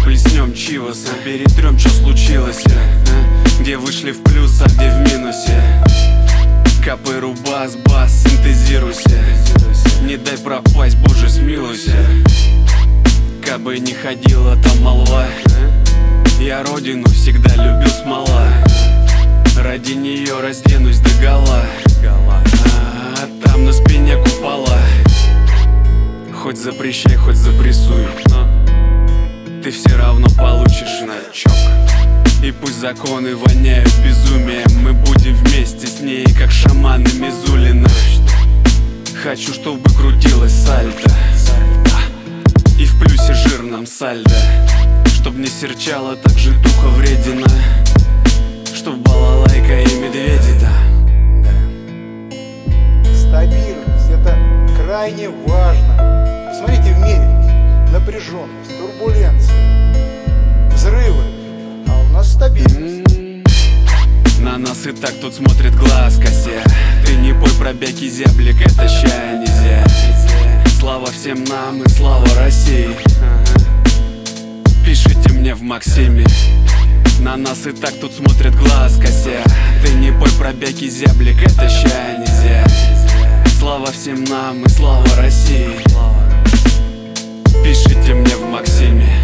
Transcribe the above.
плеснем чивоса, перетрем, что случилось, где вышли в плюс, а где в минусе. Капай рубас, бас, синтезируйся, не дай пропасть, Боже, смилуйся. Кабы не ходила там молва, я родину всегда любил смола. Ради нее разденусь догола, а там на спине купола. Хоть запрещай, хоть запрессуй, но ты все равно получишь значок. И пусть законы воняют безумием, мы будем вместе с ней, как шаманы Мизулина. Хочу, чтобы крутилась сальто, и в плюсе жирном сальдо, чтоб не серчала так же духа вредина, чтоб балалайка и медведи, да. Стабильность — это крайне важно. Посмотрите в мире: напряженность, турбуленция, взрывы, а у нас стабильность. На нас и так тут смотрит глаз кося. Ты не пой про бяки, зяблик, это ща нельзя. Слава всем нам и слава России. Пишите мне в Максиме. На нас и так тут смотрит глаз кося. Ты не пой про бяки, зяблик, это ща нельзя. Слава всем нам и слава России. Пишите мне в Максиме.